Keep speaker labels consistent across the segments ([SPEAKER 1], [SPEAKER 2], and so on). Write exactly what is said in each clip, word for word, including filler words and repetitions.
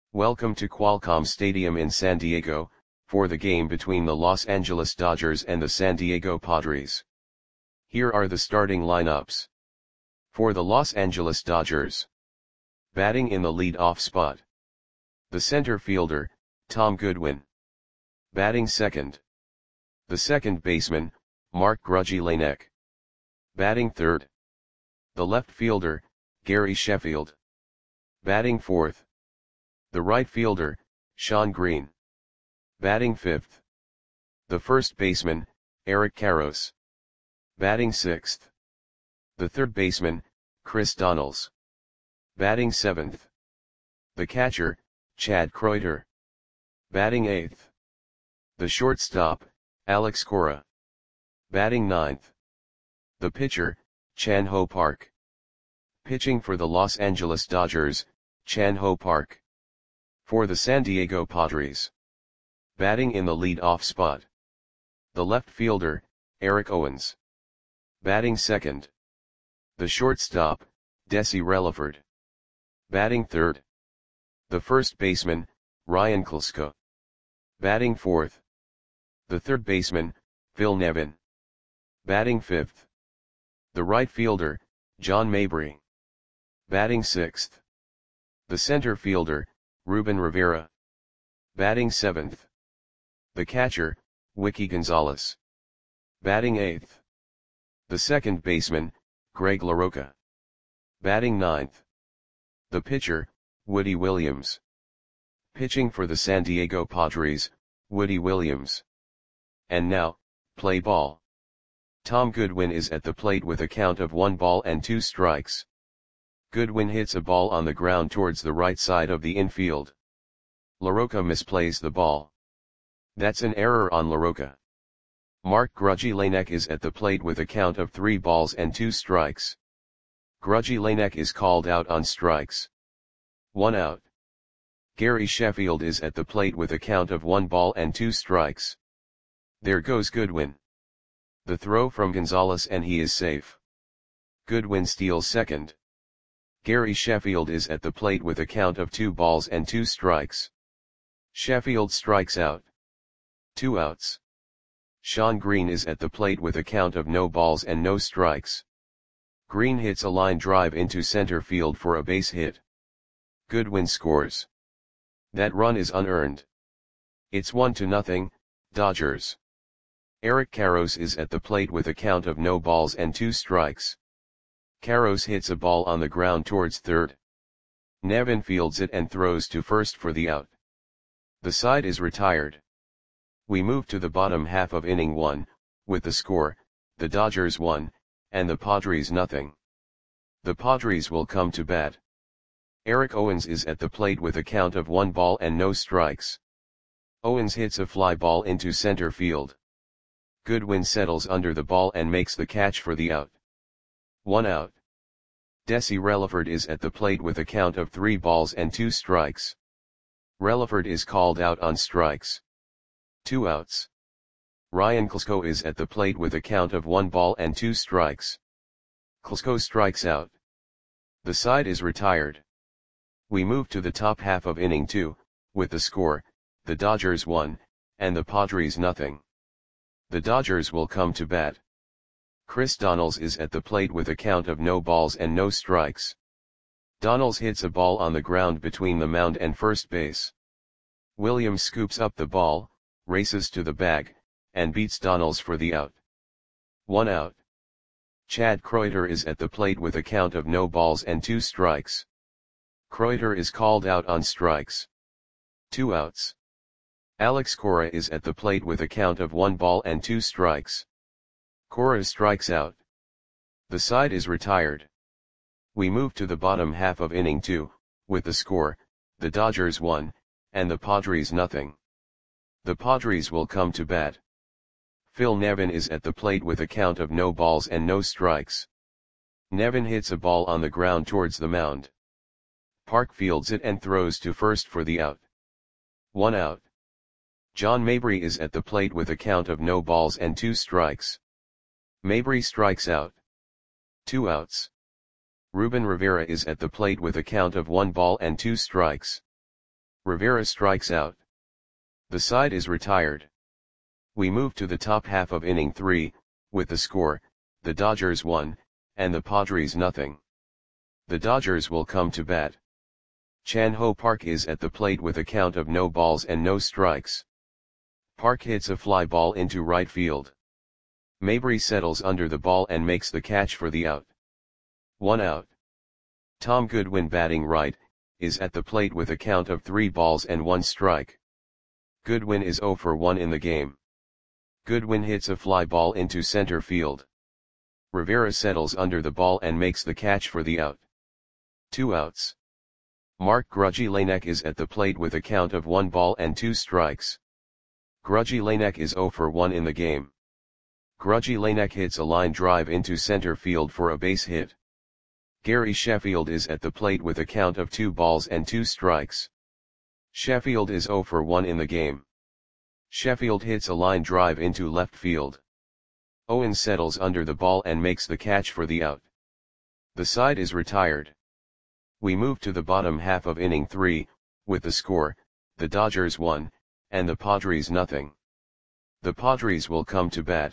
[SPEAKER 1] Welcome to Qualcomm Stadium in San Diego, for the game between the Los Angeles Dodgers and the San Diego Padres. Here are the starting lineups. For the Los Angeles Dodgers. Batting in the lead-off spot. The center fielder, Tom Goodwin. Batting second. The second baseman, Mark Grudzielanek. Batting third. The left fielder, Gary Sheffield. Batting fourth. The right fielder, Shawn Green. Batting fifth. The first baseman, Eric Karros. Batting sixth. The third baseman, Chris Donnells. Batting seventh. The catcher, Chad Kreuter. Batting eighth. The shortstop, Alex Cora. Batting ninth. The pitcher, Chan Ho Park. Pitching for the Los Angeles Dodgers, Chan Ho Park. For the San Diego Padres. Batting in the lead-off spot. The left fielder, Eric Owens. Batting second. The shortstop, Desi Relaford. Batting third. The first baseman, Ryan Klesko. Batting fourth. The third baseman, Phil Nevin. Batting fifth. The right fielder, John Mabry. Batting sixth. The center fielder, Ruben Rivera. Batting seventh. The catcher, Wiki Gonzalez. Batting eighth. The second baseman, Greg LaRocca. Batting ninth. The pitcher, Woody Williams. Pitching for the San Diego Padres, Woody Williams. And now, play ball. Tom Goodwin is at the plate with a count of one ball and two strikes. Goodwin hits a ball on the ground towards the right side of the infield. LaRocca misplays the ball. That's an error on LaRocca. Mark Grudzielanek is at the plate with a count of three balls and two strikes. Grudzielanek is called out on strikes. One out. Gary Sheffield is at the plate with a count of one ball and two strikes. There goes Goodwin. The throw from Gonzalez and he is safe. Goodwin steals second. Gary Sheffield is at the plate with a count of two balls and two strikes. Sheffield strikes out. Two outs. Shawn Green is at the plate with a count of no balls and no strikes. Green hits a line drive into center field for a base hit. Goodwin scores. That run is unearned. It's one to nothing, Dodgers. Eric Karros is at the plate with a count of no balls and two strikes. Karros hits a ball on the ground towards third. Nevin fields it and throws to first for the out. The side is retired. We move to the bottom half of inning one, with the score, the Dodgers one, and the Padres nothing. The Padres will come to bat. Eric Owens is at the plate with a count of one ball and no strikes. Owens hits a fly ball into center field. Goodwin settles under the ball and makes the catch for the out. One out. Desi Relaford is at the plate with a count of three balls and two strikes. Relaford is called out on strikes. Two outs. Ryan Klesko is at the plate with a count of one ball and two strikes. Klesko strikes out. The side is retired. We move to the top half of inning two, with the score, the Dodgers one, and the Padres nothing. The Dodgers will come to bat. Chris Donnells is at the plate with a count of no balls and no strikes. Donnells hits a ball on the ground between the mound and first base. Williams scoops up the ball, races to the bag, and beats Donnells for the out. One out. Chad Kreuter is at the plate with a count of no balls and two strikes. Kreuter is called out on strikes. Two outs. Alex Cora is at the plate with a count of one ball and two strikes. Cora strikes out. The side is retired. We move to the bottom half of inning two, with the score, the Dodgers one, and the Padres nothing. The Padres will come to bat. Phil Nevin is at the plate with a count of no balls and no strikes. Nevin hits a ball on the ground towards the mound. Park fields it and throws to first for the out. One out. John Mabry is at the plate with a count of no balls and two strikes. Mabry strikes out. Two outs. Ruben Rivera is at the plate with a count of one ball and two strikes. Rivera strikes out. The side is retired. We move to the top half of inning three, with the score, the Dodgers one, and the Padres nothing. The Dodgers will come to bat. Chan Ho Park is at the plate with a count of no balls and no strikes. Park hits a fly ball into right field. Mabry settles under the ball and makes the catch for the out. One out. Tom Goodwin, batting right, is at the plate with a count of three balls and one strike. Goodwin is oh for one in the game. Goodwin hits a fly ball into center field. Rivera settles under the ball and makes the catch for the out. Two outs. Mark Grudzielanek is at the plate with a count of one ball and two strikes. Grudzielanek is oh for one in the game. Grudzielanek hits a line drive into center field for a base hit. Gary Sheffield is at the plate with a count of two balls and two strikes. Sheffield is oh for one in the game. Sheffield hits a line drive into left field. Owens settles under the ball and makes the catch for the out. The side is retired. We move to the bottom half of inning three, with the score, the Dodgers one, and the Padres nothing. The Padres will come to bat.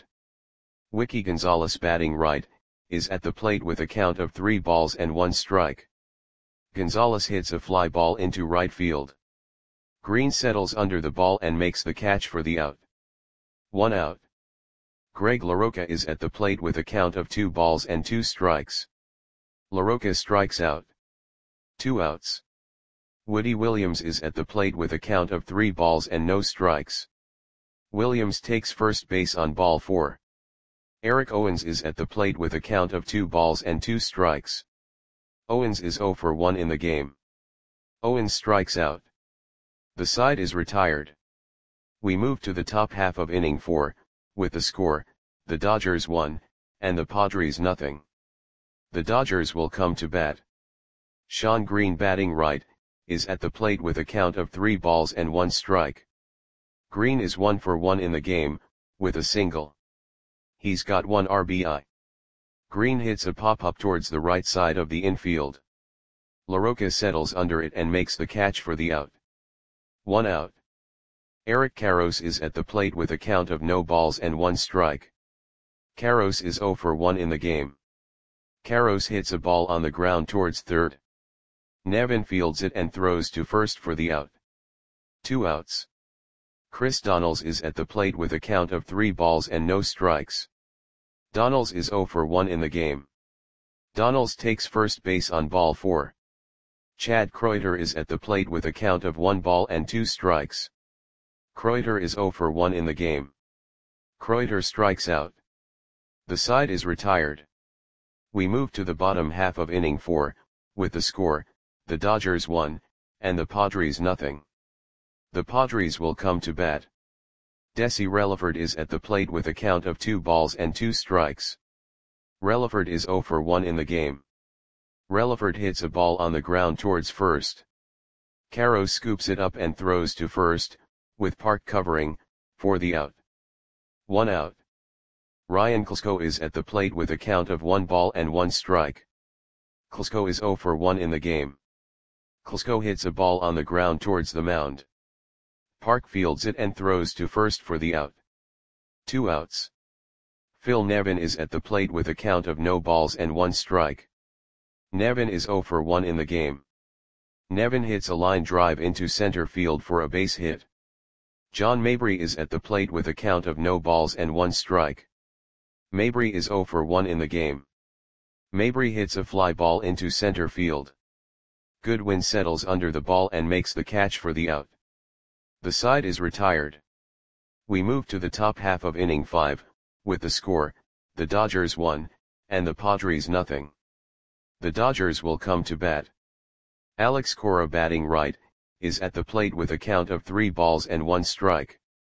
[SPEAKER 1] Wiki Gonzalez, batting right, is at the plate with a count of three balls and one strike. Gonzalez hits a fly ball into right field. Green settles under the ball and makes the catch for the out. One out. Greg LaRocca is at the plate with a count of two balls and two strikes. LaRocca strikes out. Two outs. Woody Williams is at the plate with a count of three balls and no strikes. Williams takes first base on ball four. Eric Owens is at the plate with a count of two balls and two strikes. Owens is oh for one in the game. Owens strikes out. The side is retired. We move to the top half of inning four, with the score, the Dodgers one, and the Padres nothing. The Dodgers will come to bat. Sean Green, batting right, is at the plate with a count of three balls and one strike. Green is one for one in the game, with a single. He's got one R B I. Green hits a pop-up towards the right side of the infield. LaRocca settles under it and makes the catch for the out. One out. Eric Karros is at the plate with a count of no balls and one strike. Karros is oh for one in the game. Karros hits a ball on the ground towards third. Nevin fields it and throws to first for the out. Two outs. Chris Donnells is at the plate with a count of three balls and no strikes. Donnells is oh for one in the game. Donnells takes first base on ball four. Chad Kreuter is at the plate with a count of one ball and two strikes. Kreuter is oh for one in the game. Kreuter strikes out. The side is retired. We move to the bottom half of inning four, with the score, the Dodgers one, and the Padres nothing. The Padres will come to bat. Desi Relaford is at the plate with a count of two balls and two strikes. Relaford is oh for one in the game. Relaford hits a ball on the ground towards first. Karros scoops it up and throws to first, with Park covering, for the out. One out. Ryan Klesko is at the plate with a count of one ball and one strike. Klesko is oh for one in the game. Klesko hits a ball on the ground towards the mound. Park fields it and throws to first for the out. Two outs. Phil Nevin is at the plate with a count of no balls and one strike. Nevin is oh for one in the game. Nevin hits a line drive into center field for a base hit. John Mabry is at the plate with a count of no balls and one strike. Mabry is oh for one in the game. Mabry hits a fly ball into center field. Goodwin settles under the ball and makes the catch for the out. The side is retired. We move to the top half of inning five, with the score, the Dodgers one, and the Padres nothing. The Dodgers will come to bat. Alex Cora, batting right, is at the plate with a count of three balls and one strike.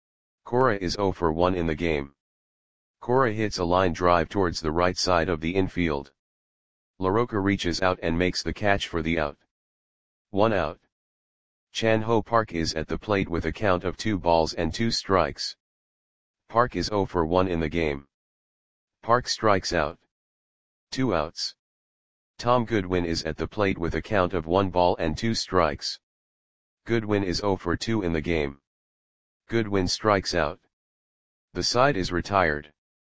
[SPEAKER 1] Cora is oh for one in the game. Cora hits a line drive towards the right side of the infield. LaRocca reaches out and makes the catch for the out. One out. Chan Ho Park is at the plate with a count of two balls and two strikes. Park is oh for one in the game. Park strikes out. Two outs. Tom Goodwin is at the plate with a count of one ball and two strikes. Goodwin is zero for two in the game. Goodwin strikes out. The side is retired.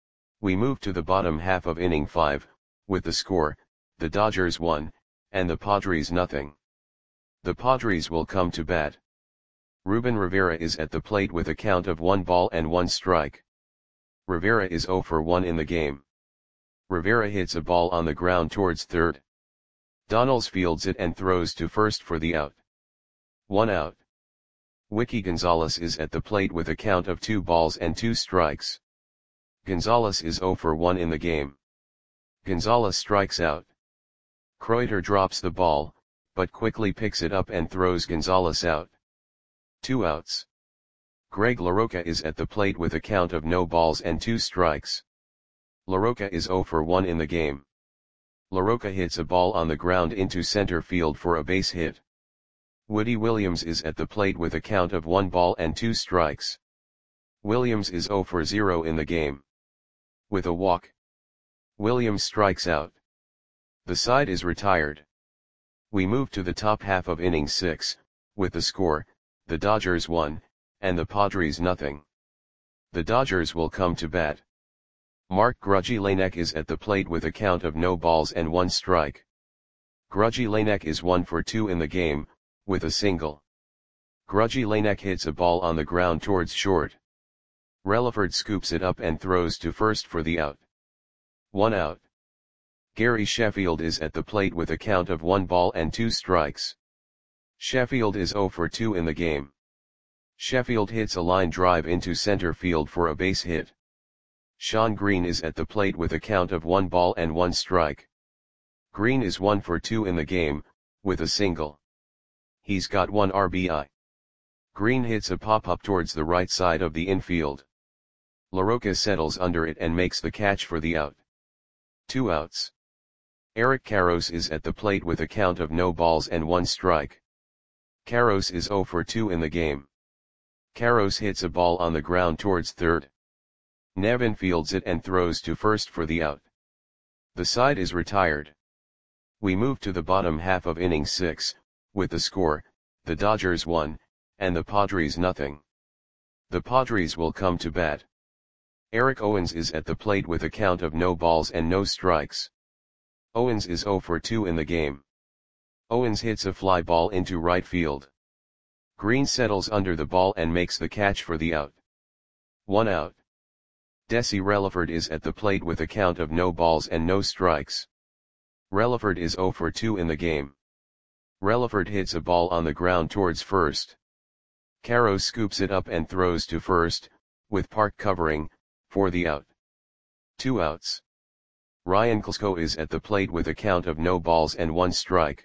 [SPEAKER 1] We move to the bottom half of inning five, with the score, the Dodgers one, and the Padres nothing. The Padres will come to bat. Ruben Rivera is at the plate with a count of one ball and one strike. Rivera is zero for one in the game. Rivera hits a ball on the ground towards third. Donalds fields it and throws to first for the out. One out. Wiki Gonzalez is at the plate with a count of two balls and two strikes. Gonzalez is zero for one in the game. Gonzalez strikes out. Kreuter drops the ball, but quickly picks it up and throws Gonzalez out. Two outs. Greg LaRocca is at the plate with a count of no balls and two strikes. LaRocca is zero for one in the game. LaRocca hits a ball on the ground into center field for a base hit. Woody Williams is at the plate with a count of one ball and two strikes. Williams is zero for zero in the game. With a walk, Williams strikes out. The side is retired. We move to the top half of inning six, with the score, the Dodgers one, and the Padres nothing. The Dodgers will come to bat. Mark Grudzielanek is at the plate with a count of no balls and one strike. Grudzielanek is one for two in the game, with a single. Grudzielanek hits a ball on the ground towards short. Relaford scoops it up and throws to first for the out. One out. Gary Sheffield is at the plate with a count of one ball and two strikes. Sheffield is zero for two in the game. Sheffield hits a line drive into center field for a base hit. Sean Green is at the plate with a count of one ball and one strike. Green is one for two in the game, with a single. He's got one R B I. Green hits a pop-up towards the right side of the infield. LaRocca settles under it and makes the catch for the out. Two outs. Eric Karros is at the plate with a count of no balls and one strike. Karros is zero for two in the game. Karros hits a ball on the ground towards third. Nevin fields it and throws to first for the out. The side is retired. We move to the bottom half of inning six, with the score, the Dodgers one, and the Padres nothing. The Padres will come to bat. Eric Owens is at the plate with a count of no balls and no strikes. Owens is zero for two in the game. Owens hits a fly ball into right field. Green settles under the ball and makes the catch for the out. One out. Desi Relaford is at the plate with a count of no balls and no strikes. Relaford is zero for two in the game. Relaford hits a ball on the ground towards first. Karros scoops it up and throws to first, with Park covering, for the out. Two outs. Ryan Klesko is at the plate with a count of no balls and one strike.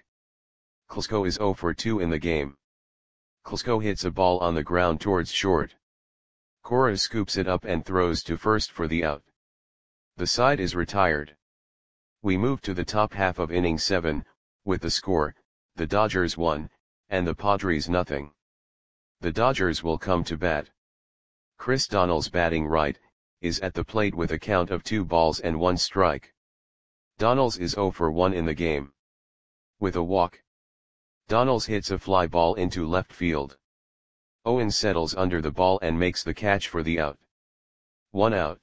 [SPEAKER 1] Klesko is zero for two in the game. Klesko hits a ball on the ground towards short. Cora scoops it up and throws to first for the out. The side is retired. We move to the top half of inning seven, with the score, the Dodgers one, and the Padres nothing. The Dodgers will come to bat. Chris Donalds batting right, is at the plate with a count of two balls and one strike. Donalds is zero for one in the game. With a walk, Donalds hits a fly ball into left field. Owens settles under the ball and makes the catch for the out. One out.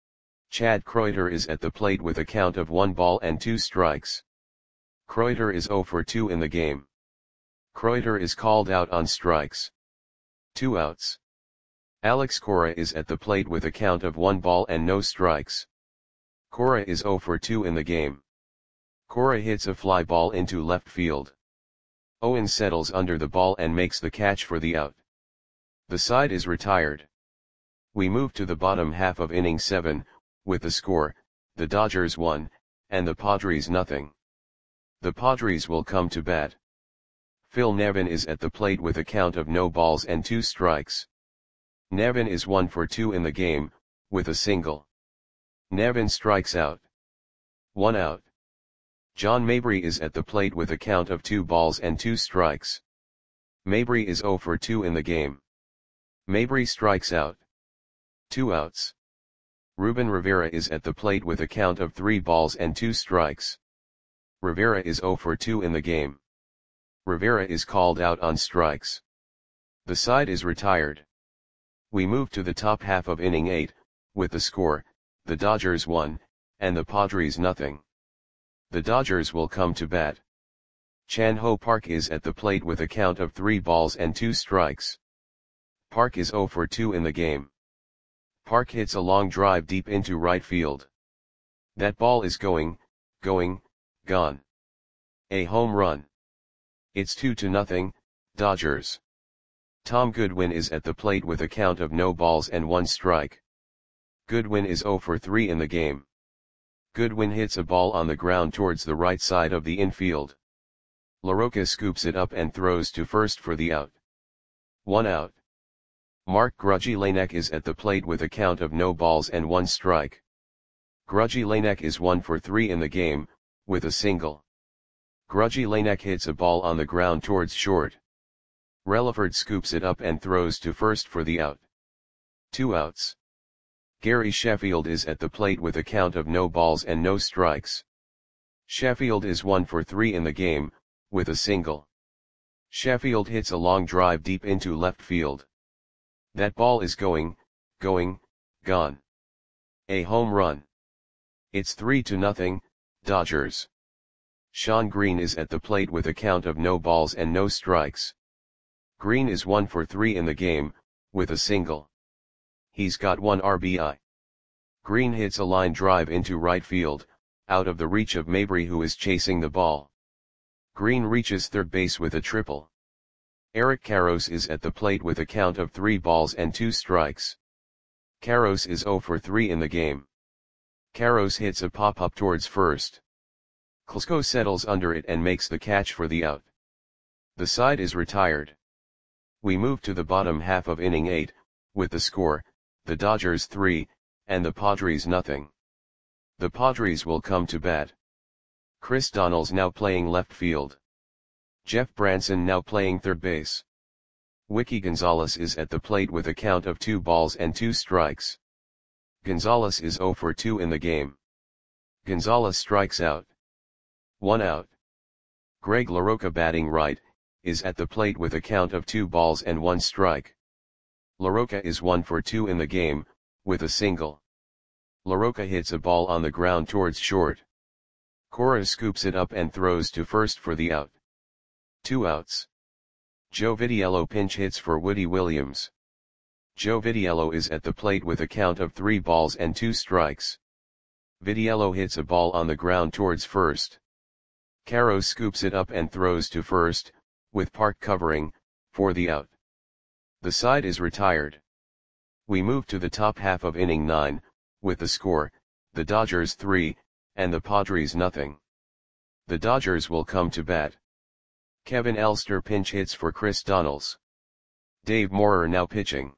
[SPEAKER 1] Chad Kreuter is at the plate with a count of one ball and two strikes. Kreuter is zero for two in the game. Kreuter is called out on strikes. Two outs. Alex Cora is at the plate with a count of one ball and no strikes. Cora is zero for two in the game. Cora hits a fly ball into left field. Owens settles under the ball and makes the catch for the out. The side is retired. We move to the bottom half of inning seven, with the score, the Dodgers one, and the Padres nothing. The Padres will come to bat. Phil Nevin is at the plate with a count of no balls and two strikes. Nevin is one for two in the game, with a single. Nevin strikes out. One out. John Mabry is at the plate with a count of two balls and two strikes. Mabry is zero for two in the game. Mabry strikes out. Two outs. Ruben Rivera is at the plate with a count of three balls and two strikes. Rivera is zero for two in the game. Rivera is called out on strikes. The side is retired. We move to the top half of inning eight, with the score, the Dodgers one, and the Padres nothing. The Dodgers will come to bat. Chan Ho Park is at the plate with a count of three balls and two strikes. Park is zero for two in the game. Park hits a long drive deep into right field. That ball is going, going, gone. A home run. It's two to nothing, Dodgers. Tom Goodwin is at the plate with a count of no balls and one strike. Goodwin is zero for three in the game. Goodwin hits a ball on the ground towards the right side of the infield. LaRocca scoops it up and throws to first for the out. One out. Mark Grudzielanek is at the plate with a count of no balls and one strike. Grudzielanek is one for three in the game, with a single. Grudzielanek hits a ball on the ground towards short. Relaford scoops it up and throws to first for the out. Two outs. Gary Sheffield is at the plate with a count of no balls and no strikes. Sheffield is one for three in the game, with a single. Sheffield hits a long drive deep into left field. That ball is going, going, gone. A home run. It's three to nothing, Dodgers. Sean Green is at the plate with a count of no balls and no strikes. Green is one for three in the game, with a single. He's got one R B I. Green hits a line drive into right field, out of the reach of Mabry who is chasing the ball. Green reaches third base with a triple. Eric Karros is at the plate with a count of three balls and two strikes. Karros is zero for three in the game. Karros hits a pop-up towards first. Klesko settles under it and makes the catch for the out. The side is retired. We move to the bottom half of inning eight, with the score, the Dodgers three, and the Padres nothing. The Padres will come to bat. Chris Donnell's now playing left field. Jeff Branson now playing third base. Wiki Gonzalez is at the plate with a count of two balls and two strikes. Gonzalez is zero for two in the game. Gonzalez strikes out. One out. Greg LaRocca batting right, is at the plate with a count of two balls and one strike. LaRocca is one for two in the game, with a single. LaRocca hits a ball on the ground towards short. Cora scoops it up and throws to first for the out. Two outs. Joe Vitiello pinch hits for Woody Williams. Joe Vitiello is at the plate with a count of three balls and two strikes. Vitiello hits a ball on the ground towards first. Karros scoops it up and throws to first, with Park covering, for the out. The side is retired. We move to the top half of inning nine, with the score, the Dodgers three, and the Padres nothing. The Dodgers will come to bat. Kevin Elster pinch hits for Chris Donnells. Dave Moorer now pitching.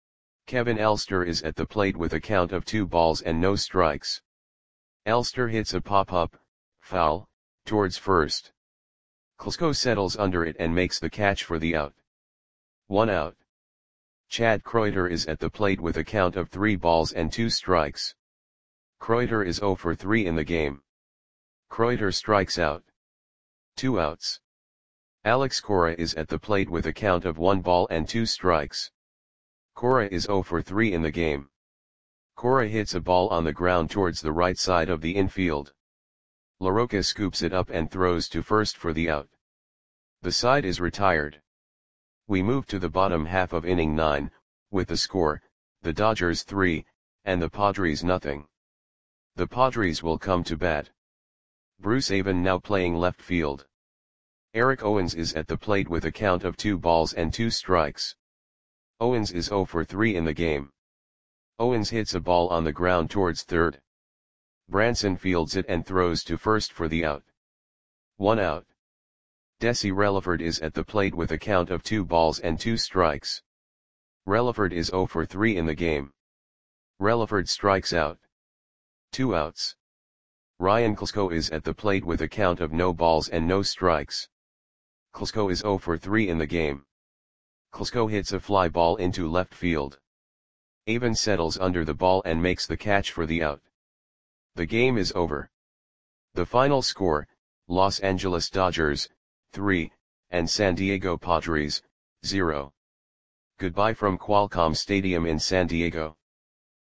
[SPEAKER 1] Kevin Elster is at the plate with a count of two balls and no strikes. Elster hits a pop-up, foul, towards first. Klesko settles under it and makes the catch for the out. One out. Chad Kreuter is at the plate with a count of three balls and two strikes. Kreuter is zero for three in the game. Kreuter strikes out. Two outs. Alex Cora is at the plate with a count of one ball and two strikes. Cora is zero for three in the game. Cora hits a ball on the ground towards the right side of the infield. LaRocca scoops it up and throws to first for the out. The side is retired. We move to the bottom half of inning nine, with the score, the Dodgers three, and the Padres nothing. The Padres will come to bat. Bruce Avon now playing left field. Eric Owens is at the plate with a count of two balls and two strikes. Owens is zero for three in the game. Owens hits a ball on the ground towards third. Branson fields it and throws to first for the out. One out. Desi Relaford is at the plate with a count of two balls and two strikes. Relaford is zero for three in the game. Relaford strikes out. Two outs. Ryan Klesko is at the plate with a count of no balls and no strikes. Klesko is zero for three in the game. Klesko hits a fly ball into left field. Avon settles under the ball and makes the catch for the out. The game is over. The final score, Los Angeles Dodgers, three, and San Diego Padres, zero. Goodbye from Qualcomm Stadium in San Diego.